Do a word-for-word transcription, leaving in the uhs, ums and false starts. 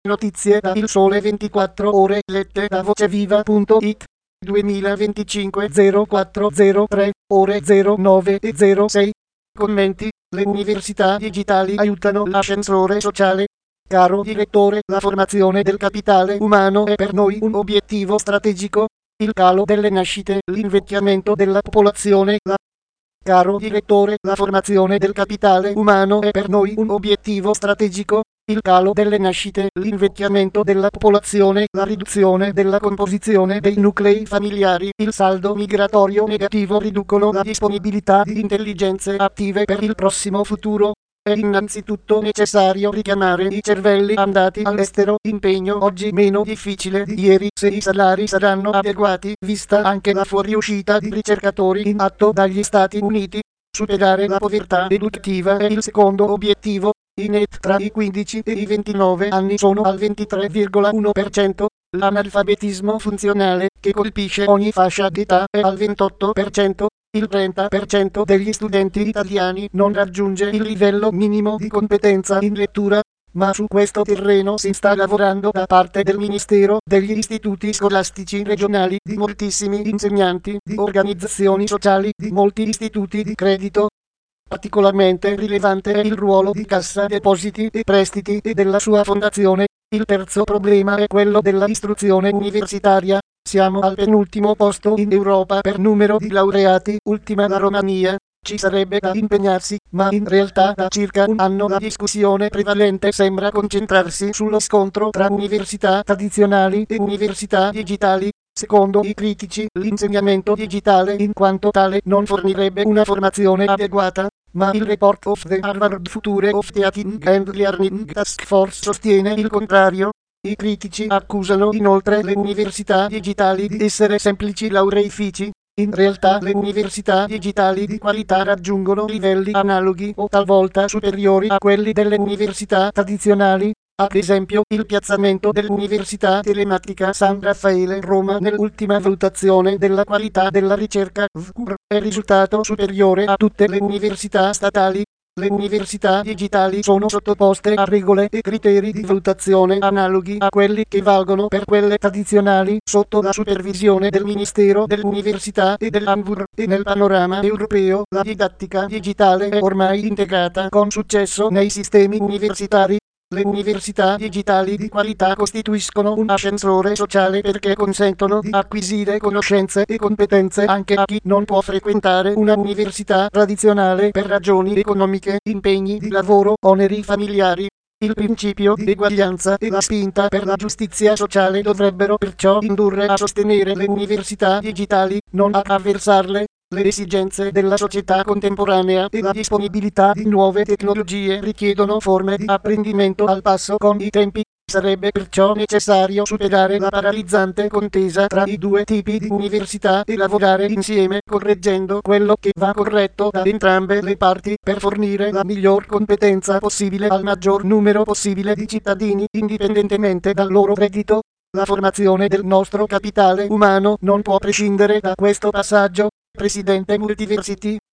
Notizie da Il Sole ventiquattro Ore lette da voceviva punto it. duemilaventicinque zero quattro zero tre ore zero nove e zero sei. Commenti: le università digitali aiutano l'ascensore sociale. Caro direttore, la formazione del capitale umano è per noi un obiettivo strategico. Il calo delle nascite, l'invecchiamento della popolazione, la Caro direttore, la formazione del capitale umano è per noi un obiettivo strategico. Il calo delle nascite, l'invecchiamento della popolazione, la riduzione della composizione dei nuclei familiari, il saldo migratorio negativo riducono la disponibilità di intelligenze attive per il prossimo futuro. È innanzitutto necessario richiamare i cervelli andati all'estero, impegno oggi meno difficile di ieri se i salari saranno adeguati, vista anche la fuoriuscita di ricercatori in atto dagli Stati Uniti. Superare la povertà educativa è il secondo obiettivo. I net tra i quindici e i ventinove anni sono al ventitré virgola uno per cento. L'analfabetismo funzionale, che colpisce ogni fascia d'età, è al ventotto per cento. Il trenta per cento degli studenti italiani non raggiunge il livello minimo di competenza in lettura, ma su questo terreno si sta lavorando da parte del Ministero, degli istituti scolastici regionali, di moltissimi insegnanti, di organizzazioni sociali, di molti istituti di credito. Particolarmente rilevante è il ruolo di Cassa Depositi e Prestiti e della sua fondazione. Il terzo problema è quello della istruzione universitaria. Siamo al penultimo posto in Europa per numero di laureati, ultima la Romania. Ci sarebbe da impegnarsi, ma in realtà da circa un anno la discussione prevalente sembra concentrarsi sullo scontro tra università tradizionali e università digitali. Secondo i critici, l'insegnamento digitale in quanto tale non fornirebbe una formazione adeguata, ma il report of the Harvard Future of Teaching and Learning Task Force sostiene il contrario. I critici accusano inoltre le università digitali di essere semplici laureifici. In realtà le università digitali di qualità raggiungono livelli analoghi o talvolta superiori a quelli delle università tradizionali. Ad esempio, il piazzamento dell'Università Telematica San Raffaele Roma nell'ultima valutazione della qualità della ricerca V C U R è risultato superiore a tutte le università statali. Le università digitali sono sottoposte a regole e criteri di valutazione analoghi a quelli che valgono per quelle tradizionali, sotto la supervisione del Ministero dell'Università e dell'Anvur, e nel panorama europeo la didattica digitale è ormai integrata con successo nei sistemi universitari. Le università digitali di qualità costituiscono un ascensore sociale perché consentono di acquisire conoscenze e competenze anche a chi non può frequentare una università tradizionale per ragioni economiche, impegni di lavoro, oneri familiari. Il principio di eguaglianza e la spinta per la giustizia sociale dovrebbero perciò indurre a sostenere le università digitali, non a avversarle. Le esigenze della società contemporanea e la disponibilità di nuove tecnologie richiedono forme di apprendimento al passo con i tempi. Sarebbe perciò necessario superare la paralizzante contesa tra i due tipi di università e lavorare insieme, correggendo quello che va corretto da entrambe le parti per fornire la miglior competenza possibile al maggior numero possibile di cittadini, indipendentemente dal loro reddito. La formazione del nostro capitale umano non può prescindere da questo passaggio. Presidente Multiversity